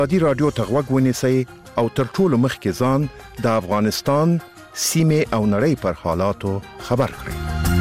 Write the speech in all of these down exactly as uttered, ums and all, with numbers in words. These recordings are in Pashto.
ازادي راډیو ته غوږ ونیسئ او تر ټولو مخکې ځان د افغانستان سیمې او نړۍ پر حالاتو خبر کړئ.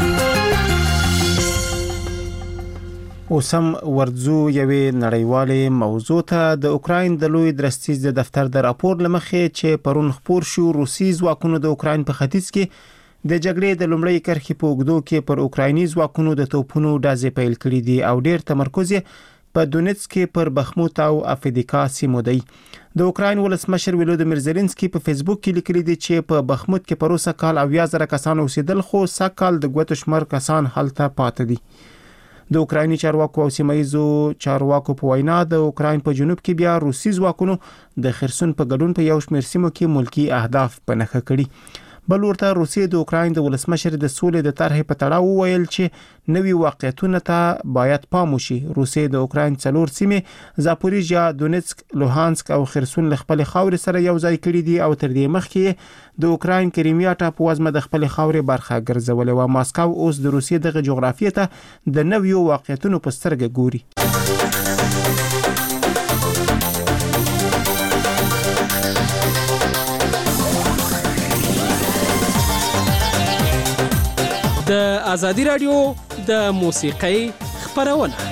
اوسم ورځو یوې نړیوالې موضوع ته د اوکراین د لوی درستیز د دفتر د راپور لمخې چې پرون خپور شو، روسي ځواکونو د اوکراین په ختیځ کې د جګړې د لومړۍ کرښې په اوږدو کې پر اوکرایني ځواکونو د توپونو ډزې پیل کړې دي او ډېر تمرکز په دونیتسک کې پر بخموت او افدیکا سیمو دی. د اوکراین ولسمشر ولودیمیر زيلنسکي په فیسبوک کې لیکلي دي چې په بخموت کې پر اوسه کال اویا زره کسان اوسېدل، خو سږ کال د ګوتو شمېر کسان هلته پاتې دي. د اوکرایني چارواکو او سیمایي چارواکو په وینا د اوکراین په جنوب کې بیا روسي ځواکونو د خرسون په ګډون په یو شمېر سیمو کې ملکی اهداف په نښه کړي. بل ورته روسیې د اوکراین د ولسمشر د سولې د طرحې په تړاو وویل چې نوي واقعیتونه ته باید پام وشي. روسیې د اوکراین څلور سیمې زاپوریژیا، دونیتسک، لوهانسک او خرسون له خپل خاورې سره یو ځای کړي دي او تر دې مخکې د اوکراین کریمیا ټاپووزمه د خپل خاورې برخه ګرځولې و. ماسکو اوس د روسیې دغه جغرافیې ته د نویو واقعیتونو په سترګه ګوري. د ازادي راډیو د موسیقۍ خبرونه.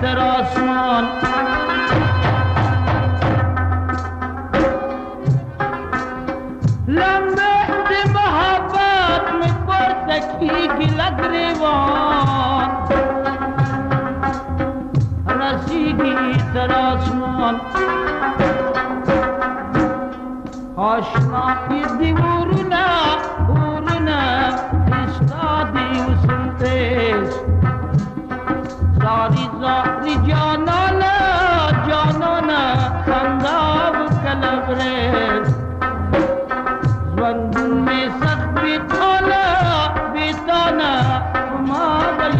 در آسمان لمبه محبت میں پرتکی گلا گریوان رسیدی در آسمان آشنایی دیورونا اورونا استادی وسنتیز زاری زاری جانانا جانانا خنداب کلبریز زوندون میں سخت بیتانا بیتانا ما بلی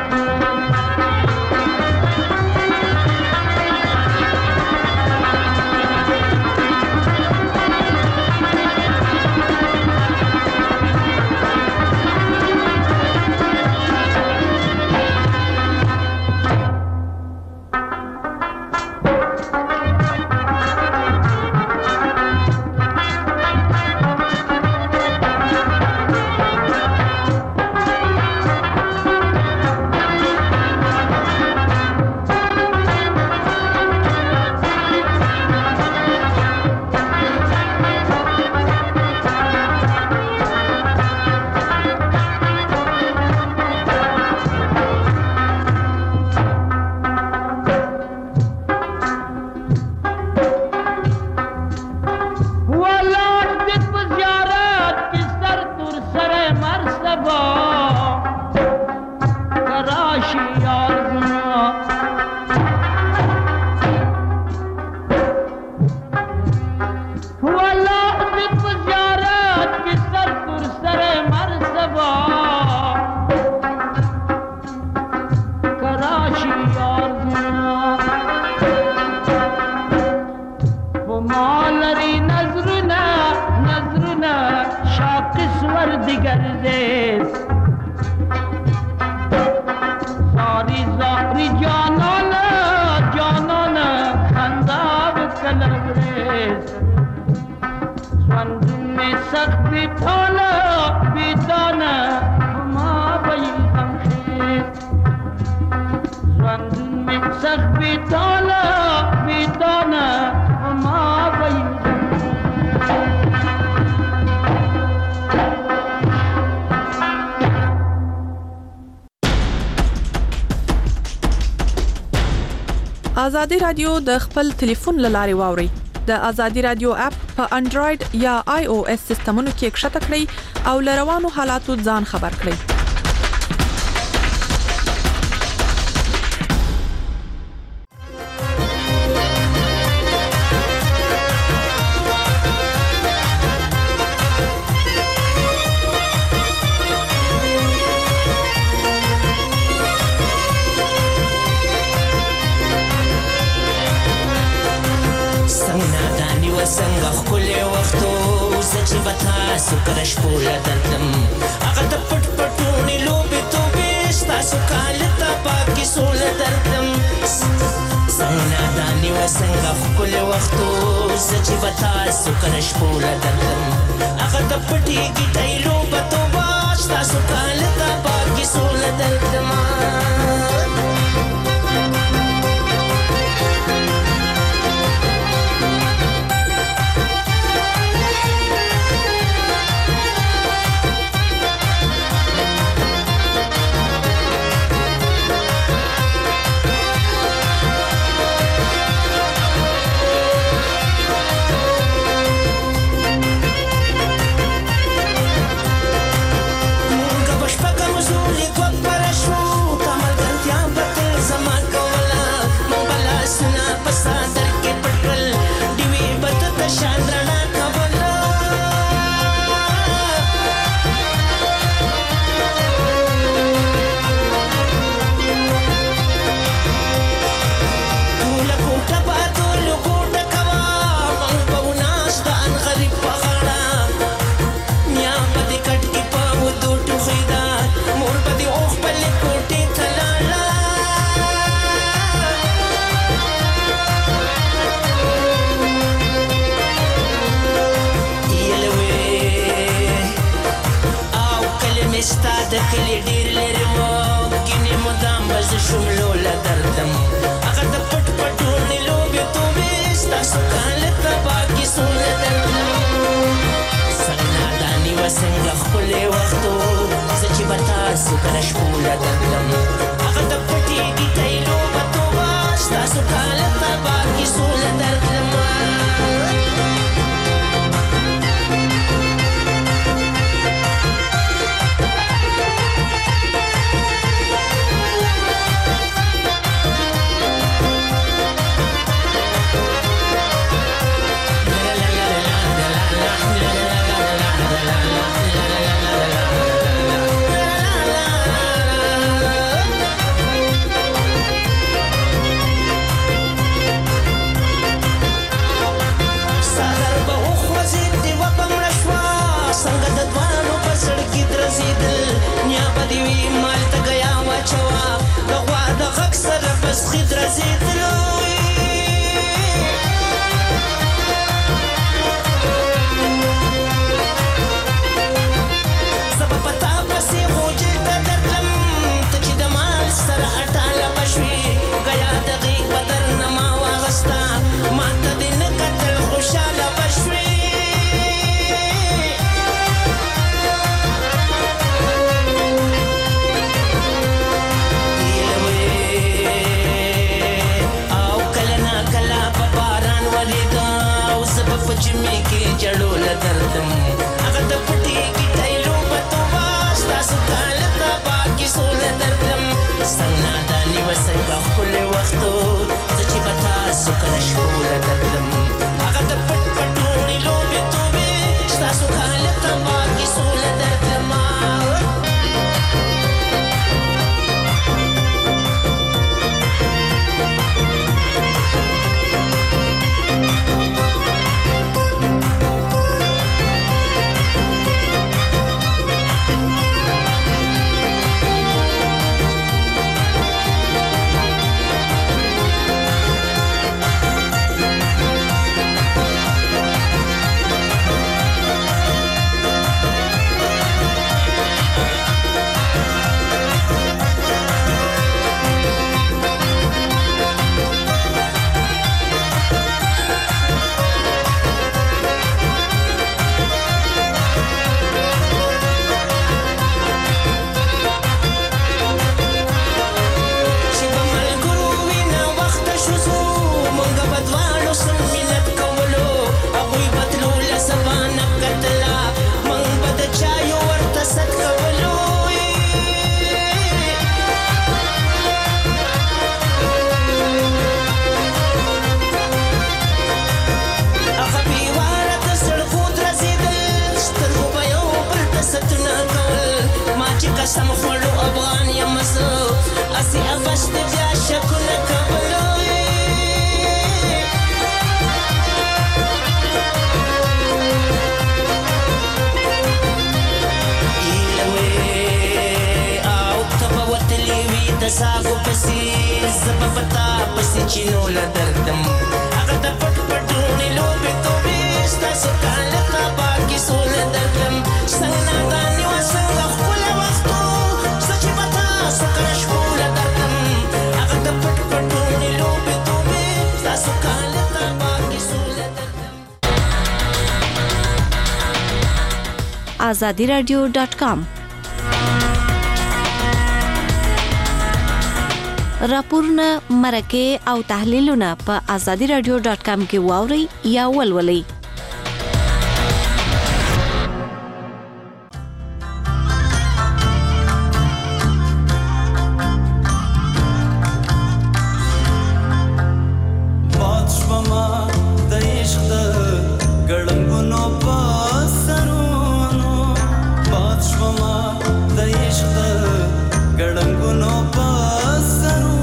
آزادی رادیو د خپل ټلیفون لاري واوري د آزادی رادیو اپ په انډراید یا آی او اس سیستمونو کې کښته کړئ او لروانو حالاتو ځان خبر کړئ سکرش پولا دلتم اگر تا پٹ پٹونی لوبی تو بیشتا سکالتا پاکی سولا دلتم سنگنا دانی و سنگا کل وقتو سچی بتا سکرش پولا دلتم اگر تا پٹی کی تای لوبا تو باشتا سکالتا پاکی سولا دلتم Pagamos un licuado para su tamal سکه شپوله درکړم هغه د پټې ګیټۍ لوبه توبه ستاسو کاله تبا کې سوله درکړم خید رسیدلوی زبا پتا پسی خوجی تا درلم تچی دمال سر اٹالا بشوی گیا دقیق بدر نما واغستا ماتا دن قتل خوشالا بشوی جمعې کې جړو لدردم هغه د پټې ګیټۍ لوبه توبه ستاسو کاله تبا کې سوله درکړم څنګه ناداني وه څنګه ښکلی وختو زه چې به تاسو کله شپوله درکړم هغه د پټ پټوڼې لوبې توبې ستاسو کاله تبا کې سوله درکړم قسم خوړو افغان یم زه اسې افش د بیا شکونه کولو ایله وې او ته به وتلې وي د ساګو پسې زه به په تا پسې چینو له درکړم هغه د پټ پټونې لوبې توبې ستاسو کاله تبا کې سوله درکړم څنګه ناداني وه څنګه ښکلی وختو زه چې به تاسو کله شپوله درکړم هغه د پټ پټونې لوبې توبې ستاسو کاله تبا کې سوله درکړم آزادي راډیو ډاټ کام راپورونه مرکه او تحلیلونه په آزادي راډیو ډاټ کام کې واورئ یا ولولئ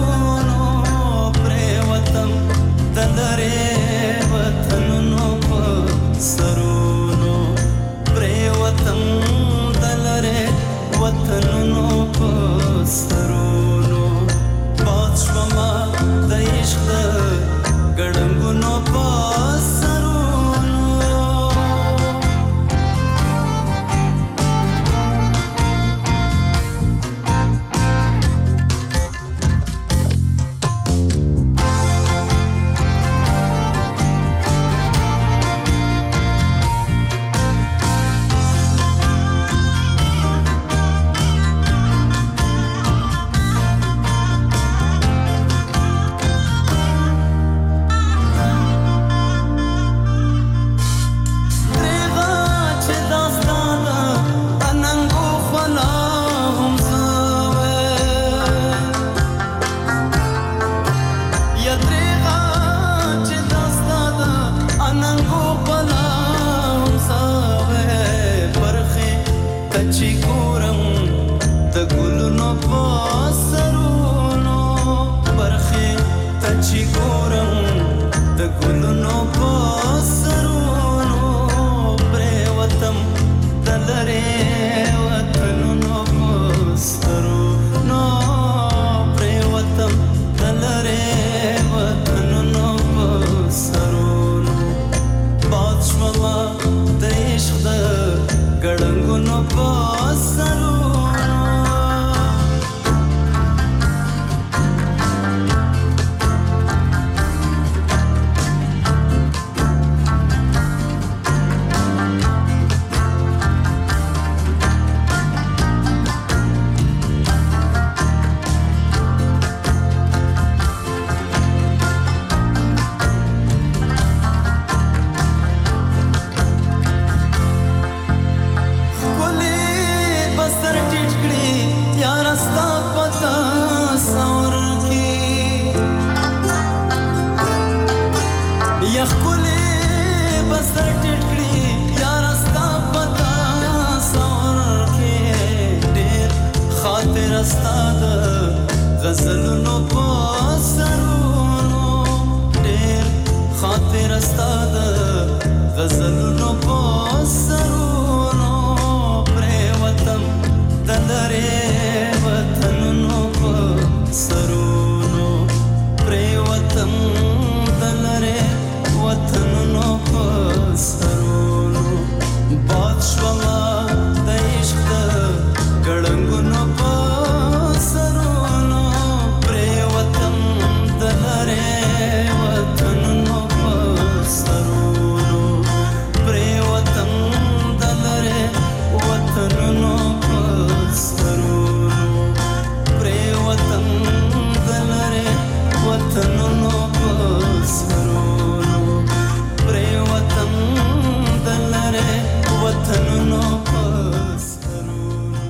وطن سرونو پرې وطن دلره وطنونو په سرونو باد شوما د عشق ګړنګونو په سرونو پرې وطن دلره وطنونو په سرونو پرې وطن دلره وطنونو په سرونو پرې وطن دلره وطنونو په سرونو پرې وطن دلره وطنونو په سرونو.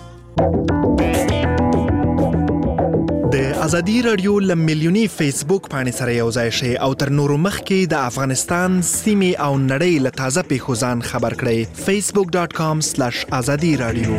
د ازادي رادیو ل میلیونی فیسبوک باندې سره یو ځای شي او تر نورو مخکې د افغانستان سیمې او نړۍ له تازه پیښو ځان خبر کړئ. فیسبوک ډاٹ کام سلیش ازادي رادیو.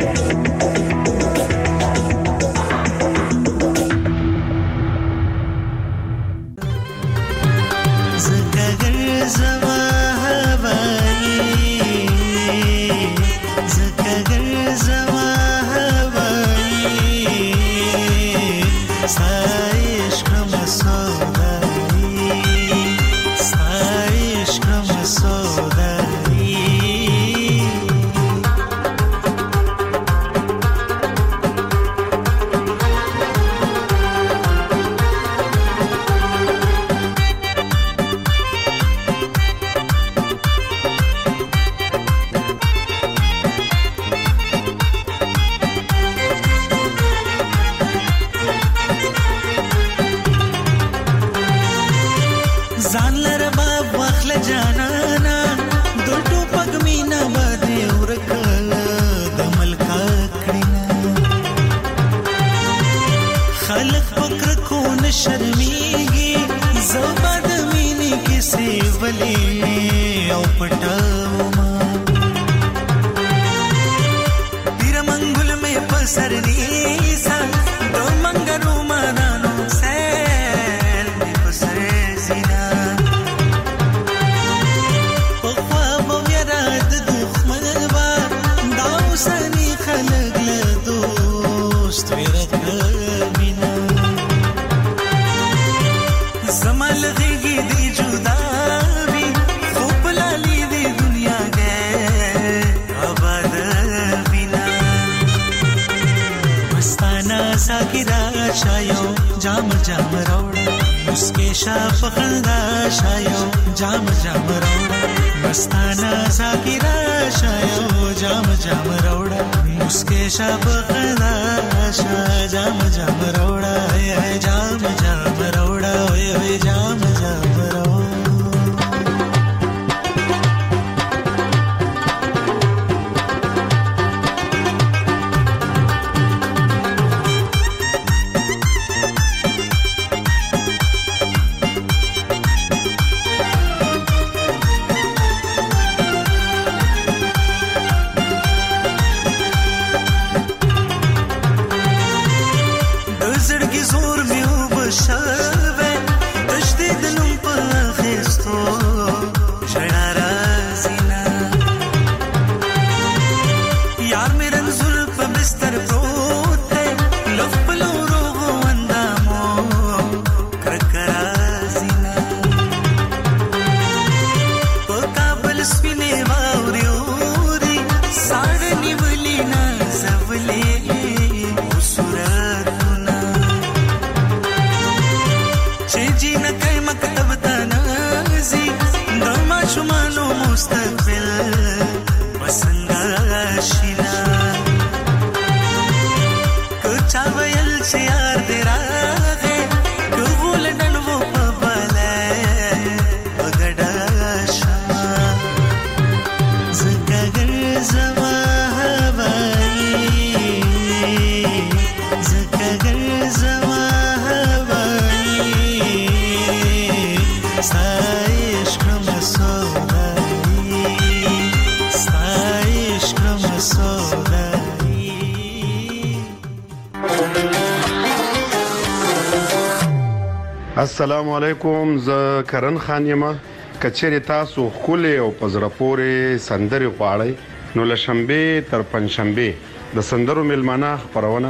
السلام علیکم. زه کرن خان یم. کچېری تاسو خولې او پزړه پورې سندري غواړئ نو له شنبه تر پنځشنبه د سندرو ملمانه خبرونه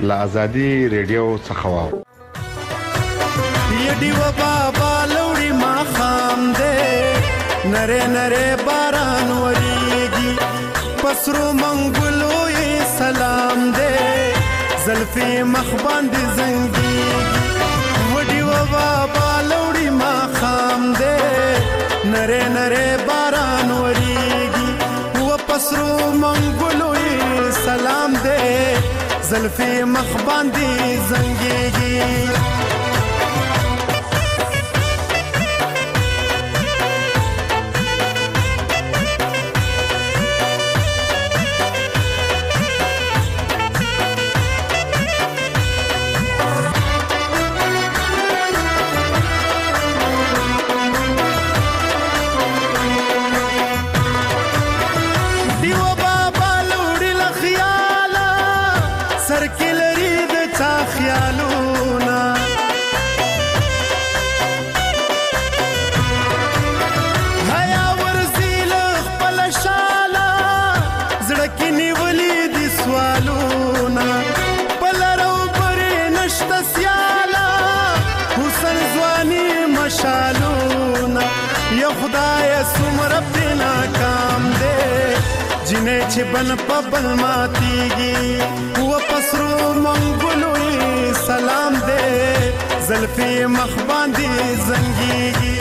لا ازادي ریډیو څخه واو یډي و بابا لوري ما خام دې نره نره باران وریږي پسرو منګلو یې سلام دې زلفي مخ باندې زنګي وډي و بابا لوري ما خام دې نره نره باران وریږي و پسرو منګلو یې سلام دې زلفي مخ باندې زنګي جنې چې بن په بل ماتيږي و پسرو منګلو سلام دې زلفي مخ باندې زنګيږي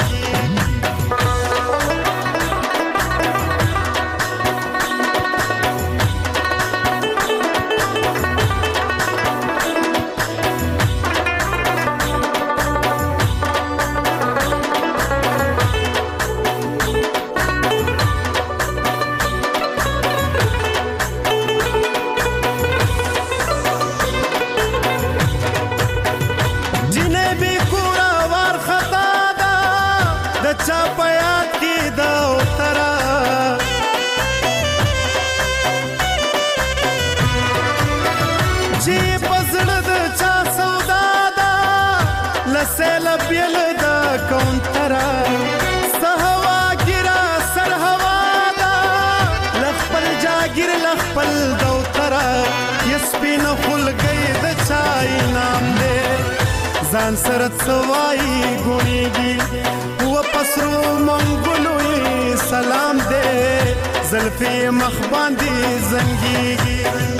ځان سره سوای ګونیږي و پسرو منګلو سلام دې زلفي مخ باندې زنګيږي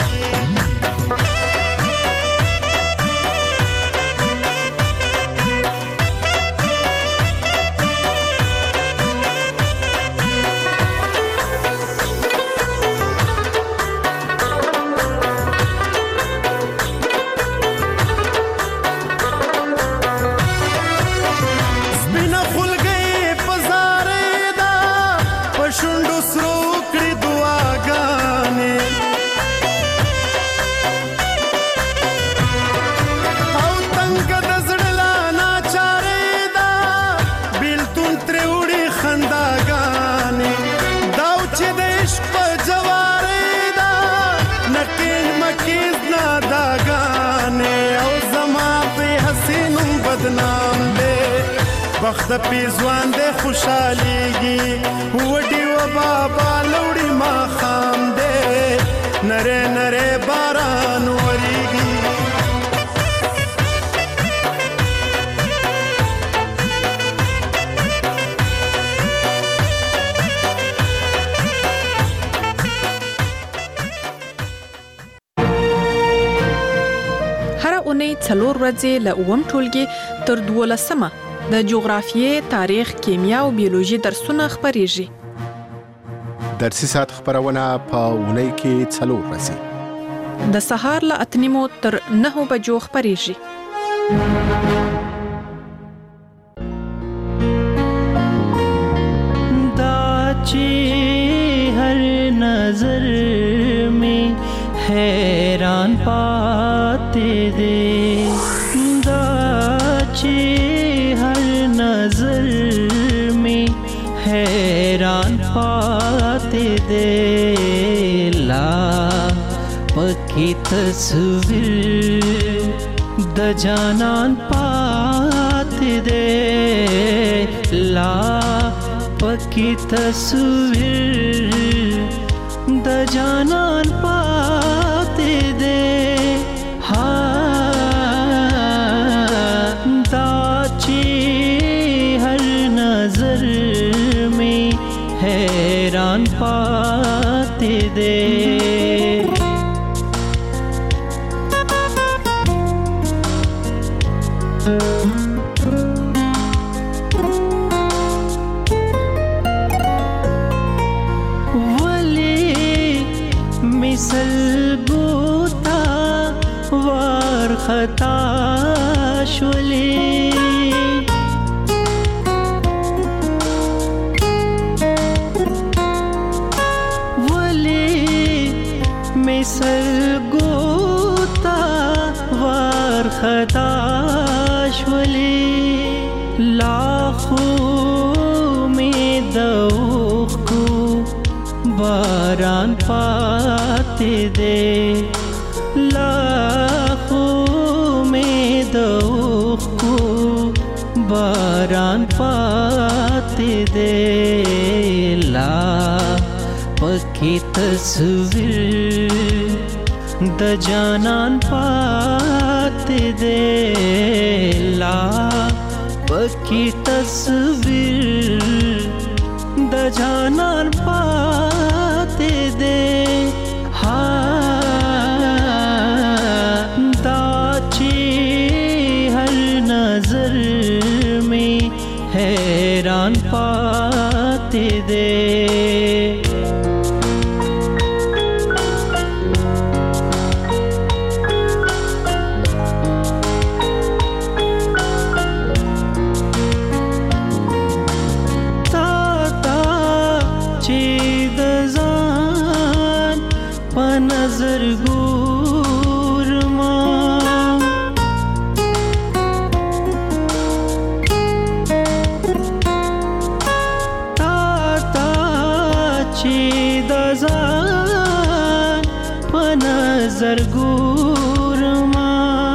وخت پیزوان دې خوشاليږي وډي و بابا لوري ما خام دې نره نره باران وریږي هر اونۍ څلور ورځې له اووم ټولګي تر دولسمه د جغرافیې، تاریخ، کیمیا او بیولوژي درسونه خپرېږي. درسي ساعت خبرونه په اونۍ کې څلور ورځې د سهار له اته نیمو تر نهو بجو خپرېږي. دا چې هر نظر میں حیران پاتے دے دا چې नजर में हैरान पाते दे ला पक्की तस्वीर द जानान पाते दे ला पक्की तस्वीर द जानान पाते दे پاتې دی. سلګوتا ورخطا شولې ولې مې سلګوتا ورخطا شولې لاخو مې دوخو باران پاتې دی. لاخو مې د اوښکو باران پاتې دی. لا پکې تصویر د جانان پاتې دی. لا پکې تصویر د جانان پاتې دی. دا چې هر نظر میں حیران پاتې دی. نظر ګور ما تا تا چې د ځان په نظر ګور ما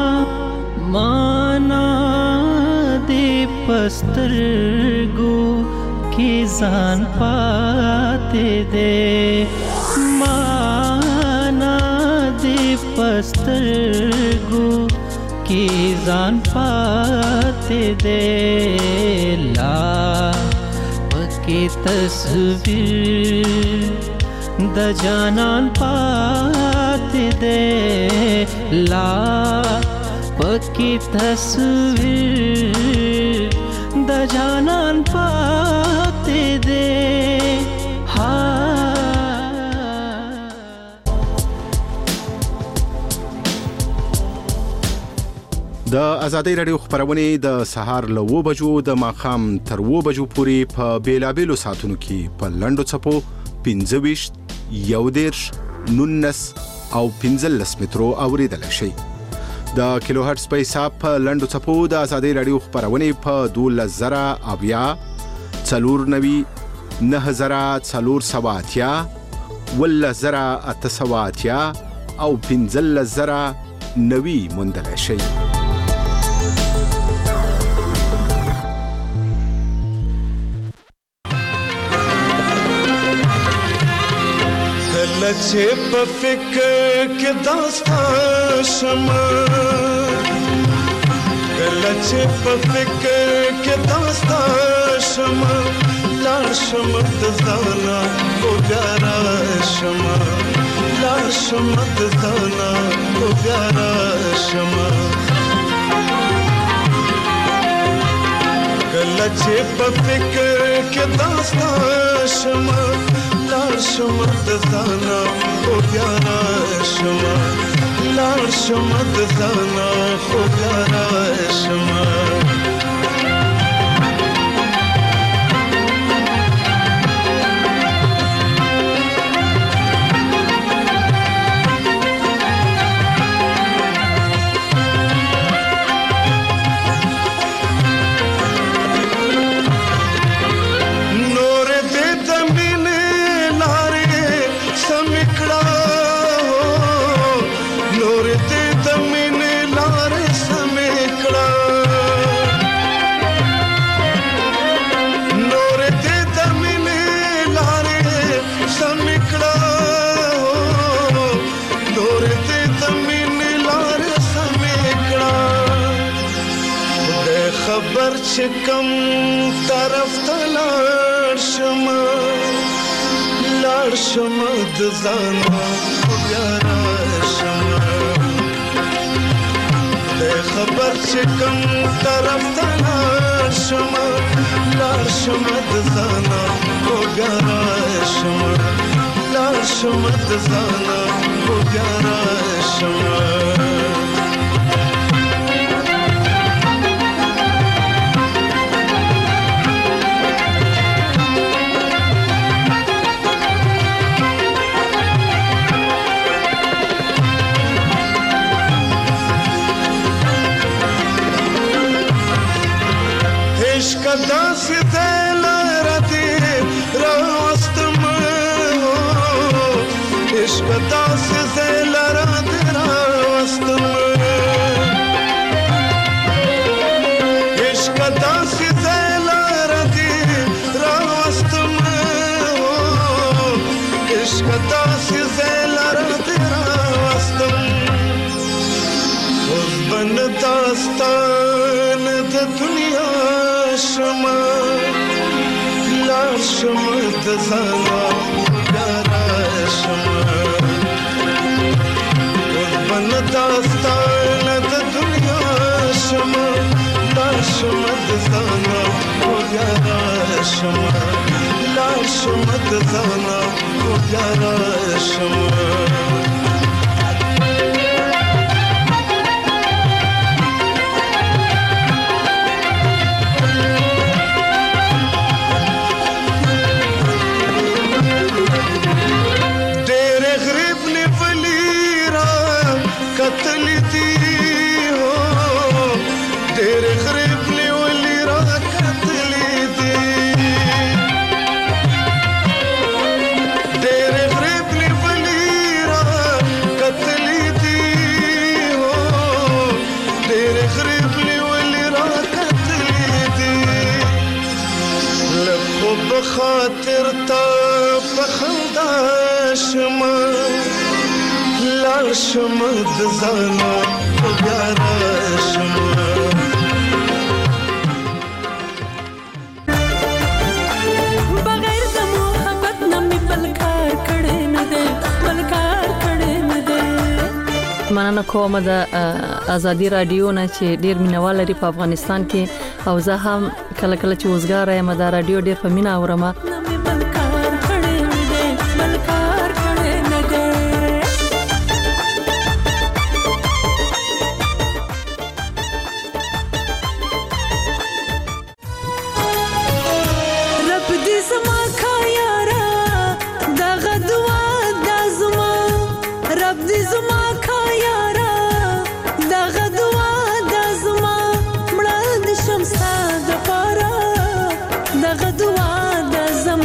مانا دې پسترګو کې ځان پاتې دی. پسترګو کې ځان پاتې دی. لا پکې تصویر د جانان پاتې دی. لا پکې تصویر د جانان پاتې دی. د ازادۍ رادیو خبرونه د سهار له و بجو د ماخام تر و بجو پورې په بیلابېلو ساعتونو کې په لنډو څپو پنځه ویشت یو دېرش نولس او پنځلس مترو اوریدلی شئ. د کیلو هرټز په حساب په لنډو څپو د ازادۍ رادیو خبرونه په دولس زره اویا څلور نوي نهه زره څلور سوه اتیا اوولس زره اته سوه اتیا او پنځلس زره نوي موندلی شئ. چې په فکر کې داستا شمه کله چې په فکر کې داستا شمه لار شمه د ځانا او بیا راشمه لار شمه د ځانا او بیا راشمه کله چې په فکر کې داستا شمه لار شمه د ځانا خو بیا راشمه لار شمه د ځانا خو بیا راشمه خبر چې کم طرف ته لاړ شمه لاړ شم د ځانه بیا راشم د خبر چې کوم طرف ته لاړ شم لاړ شم د ځانه بیا راشم لاړ شم د ځانه بیا راشم عشق داسې دی لاره دې راوستم عشق داسې دی لاره دې راوستم عشق داسې دی لاره دې راوستم عشق داسې دی لاره دې راوستم اوس به نه داستان د دنیا شما لاړ شم د ځانه بیا راشم اوس به نه داستانه د دنیا شما لاړ شم د ځانه بیا راشم لاړ شم د ځانه بیا راشم خاطر تا پخندا شما لاړ شم د ځانه بیا راشم بغیر د محبت نه مې بل کار کړی نه دی بل کار کړی نه دی مننه کوم د ازادي رادیو نه چې ډیر مینوال لري په افغانستان کې او زه هم کله کله چې وزګار یم د رادیو ډیر په مینا اورم دغه دعا د زما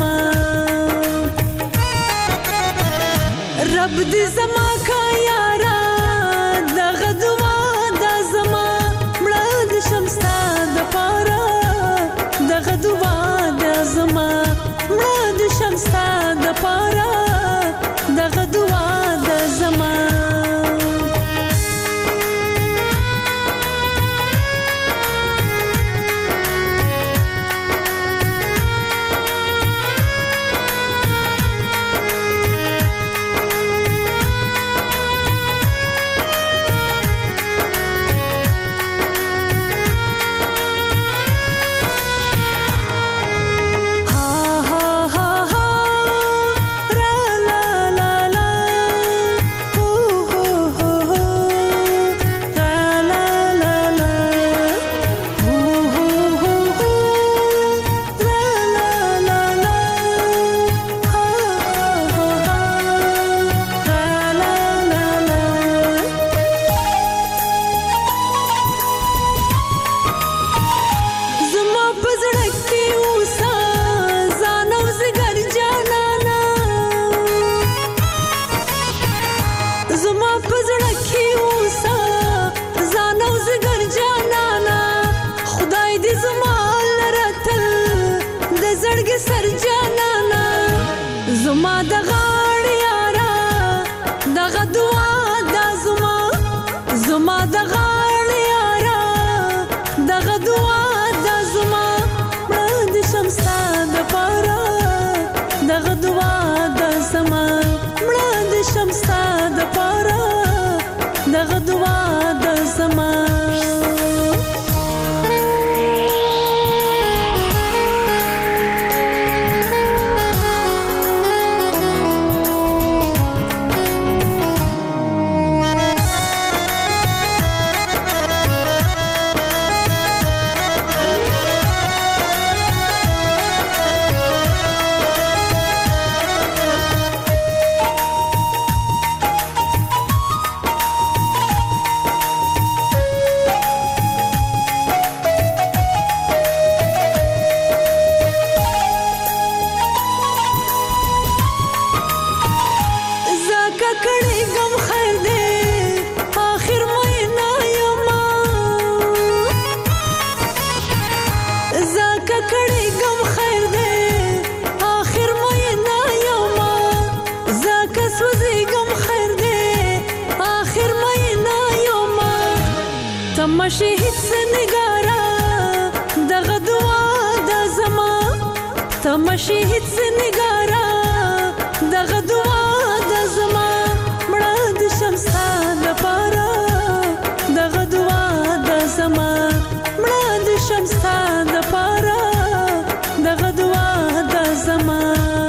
تمشي هیڅ نګارا دغه دعا د زما تمشي هیڅ نګارا دغه دعا د زما مړه د شمستا د پاره دغه دعا د زما مړه د شمستا د پاره دغه دعا د زما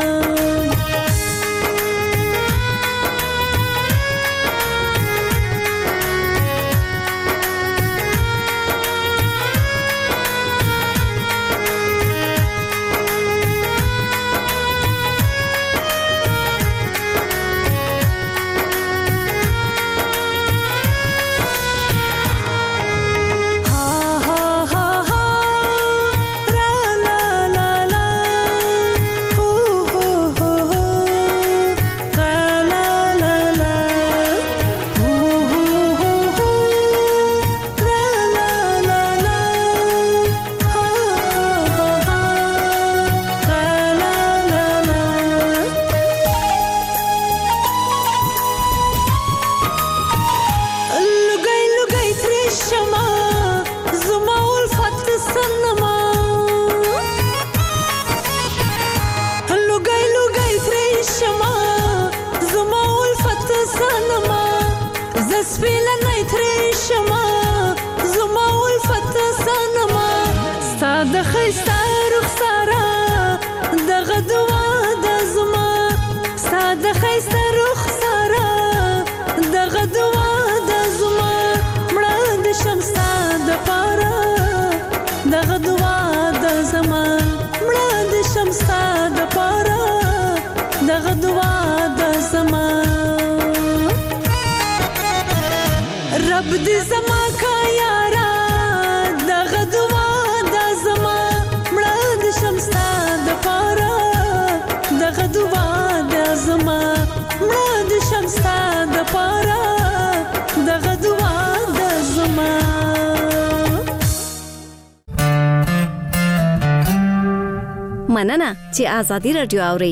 رب دې زما کا یارا دغه دعا د زما مړه د شمستا د پاره دغه دعا د زما مړه د شمستا د پاره دغه دعا د زما مننه چې آزادي رادیو اوري.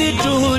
ټول